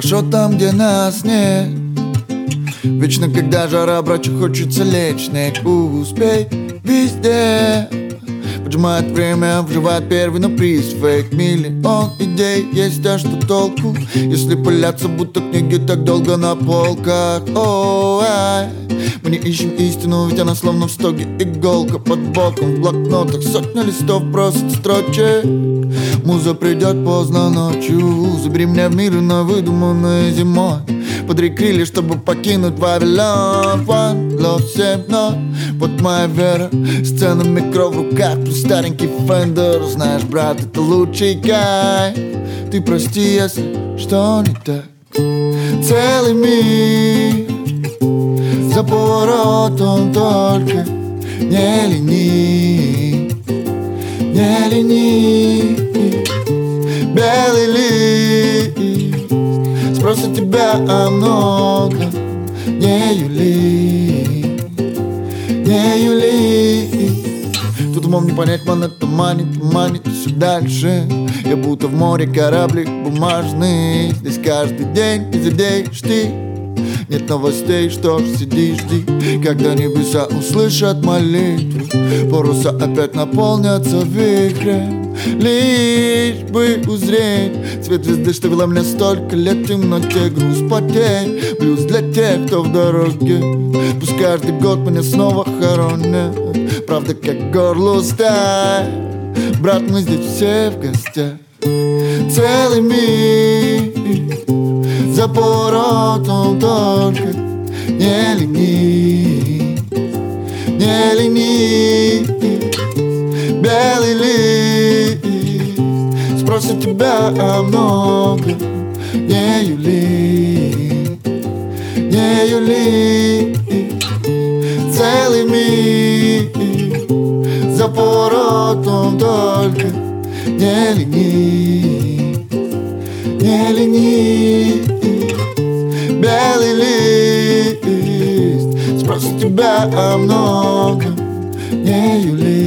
хорошо там, где нас нет. Вечно, когда жара, братья, хочется лечь. Снег, успей везде. Поджимает время, вживает первый, но приз фейк. Миллион идей, есть, а что толку, если пыляться, будто книги так долго на полках. Мы не ищем истину, ведь она словно в стоге иголка под боком. В блокнотах сотня листов просит строчек. Муза придет поздно ночью. Забери меня в мир на выдуманной зимой. Подри крылья, чтобы покинуть Вавилон. One love, 7-0, вот моя вера. Сцена, микро в руках, плюс старенький фендер. Знаешь, брат, это лучший кайф. Ты прости, если что не так. Целый мир за поворотом, только не лени, не лени. Белый лист спросит тебя о многом. Не юли, не юли. Тут умом не понять, ман, это манит все дальше. Я будто в море кораблик бумажный. Здесь каждый день изидеешь ты. Нет новостей, что ж, сиди, жди, когда небеса услышат молитву. Паруса опять наполнятся вихрем, лишь бы узреть цвет звезды, что вела меня столько лет в темноте. Груз потерь, блюз для тех, кто в дороге. Пусть каждый год меня снова хоронят. Правда, как горло сталь. Брат, мы здесь все в гостях. Целый мир за поворотом, только не лени, не лени. Белый лист спросит тебя о многом. Не юли, не юли. Целый мир за поворотом, только не лени, не лени. Белый лист спросит тебя о многом. Не юли.